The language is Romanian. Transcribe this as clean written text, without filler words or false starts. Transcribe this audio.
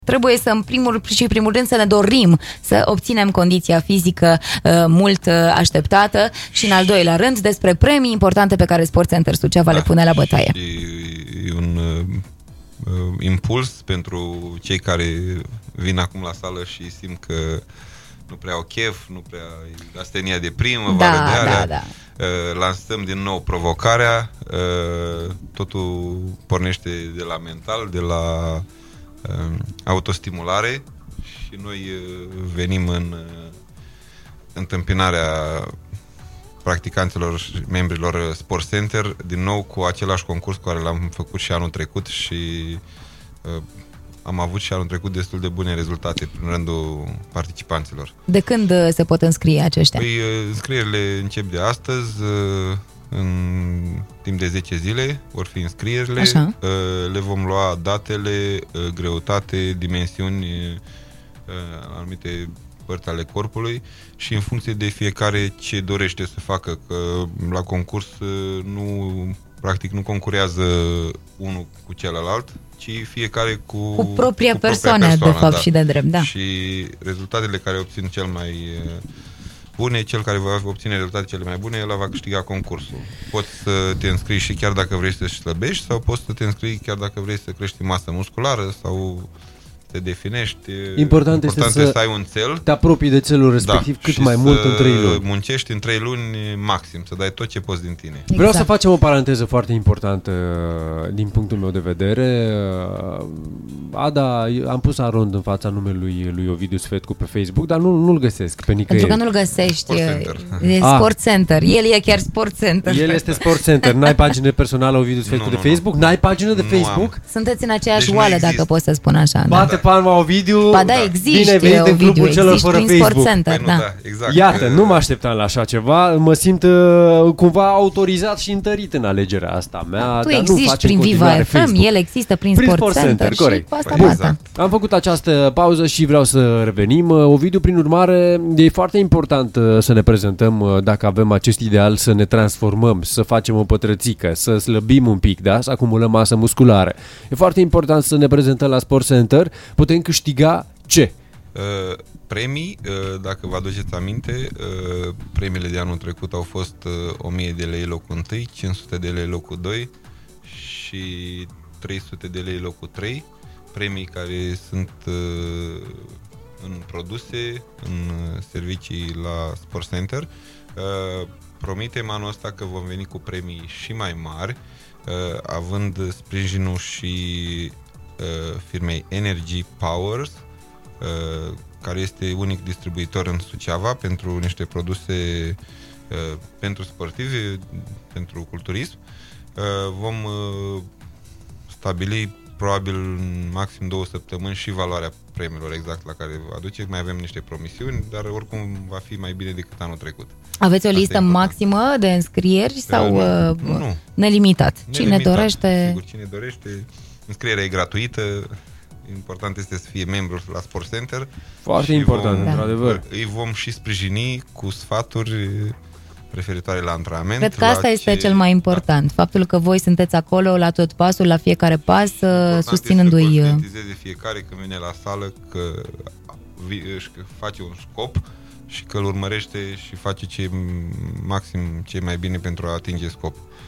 Trebuie să, în primul rând, să ne dorim să obținem condiția fizică mult așteptată și, în al doilea rând, despre premii importante pe care Sport Center Suceava le pune la bătaie. Și un impuls pentru cei care vin acum la sală și simt că nu prea au chef, nu prea astenia de primăvară, de alea. Da. Lansăm din nou provocarea. Totul pornește de la mental, de la autostimulare și noi venim în întâmpinarea practicanților și membrilor Sport Center din nou cu același concurs cu care l-am făcut și anul trecut și am avut și anul trecut destul de bune rezultate în rândul participanților. De când se pot înscrie aceștia? Păi, înscrierile încep de astăzi, în timp de 10 zile vor fi înscrierile. Așa. Le vom lua datele, greutate, dimensiuni, anumite părți ale corpului și în funcție de fiecare ce dorește să facă, că la concurs practic nu concurează unul cu celălalt, ci fiecare cu propria persoană, de fapt, da. Și de drept, da. Și rezultatele care obțin cel mai bune, cel care va obține rezultate cele mai bune, el va câștiga concursul. Poți să te înscrii și chiar dacă vrei să slăbești sau poți să te înscrii chiar dacă vrei să crești masă musculară sau te definești. Important este să ai un țel, te apropii de țelul respectiv, cât mai mult în 3 luni. Muncești în 3 luni maxim, să dai tot ce poți din tine. Exact. Vreau să facem o paranteză foarte importantă din punctul meu de vedere. Ada, am pus Arond în fața numelui lui Ovidiu Sfetcu pe Facebook, dar nu-l găsesc pe nicăieri. Pentru că nu-l găsești. E Sport Center. El e chiar Sport Center. El este Sport Center. N-ai pagină personală Ovidiu Sfetcu de Facebook? N-ai pagină de Facebook? Sunteți în aceeași oală, dacă pot să spun așa. Bate palma Ovidiu. Ba da, există. Bine venit în clubul celor fără Facebook. Sport Center, da. Exact. Iată, nu mă așteptam la așa ceva. Mă simt cumva autorizat și întărit în alegerea asta mea. Tu existi prin Viva FM, el există prin Sport Center. Corect. Exact. Am făcut această pauză și vreau să revenim. Ovidiu, prin urmare, e foarte important să ne prezentăm dacă avem acest ideal să ne transformăm, să facem o pătrățică, să slăbim un pic, da? Să acumulăm masă musculară. E foarte important să ne prezentăm la Sport Center. Putem câștiga ce? Premii, dacă vă aduceți aminte, premiile de anul trecut au fost 1000 de lei locul 1, 500 de lei locul 2 și 300 de lei locul 3. Premii care sunt în produse, în servicii la Sport Center. Promitem anul ăsta că vom veni cu premii și mai mari, având sprijinul și firmei Energy Powers, care este unic distribuitor în Suceava pentru niște produse pentru sportivi, pentru culturism. Vom stabili probabil în maxim 2 săptămâni și valoarea premiilor exact la care vă aduce. Mai avem niște promisiuni, dar oricum va fi mai bine decât anul trecut. Aveți o listă maximă de înscrieri sau nu. Nelimitat? Cine dorește? Sigur, cine dorește. Înscrierea e gratuită. Important este să fie membru la Sport Center. Foarte important, într-adevăr. Îi vom și sprijini cu sfaturi referitoare la antrenament. Cred că asta este cel mai important. Da. Faptul că voi sunteți acolo la tot pasul, la fiecare pas, susținându-i. Important este să conștientizeze fiecare când vine la sală că își face un scop și că îl urmărește și face maxim ce mai bine pentru a atinge scopul.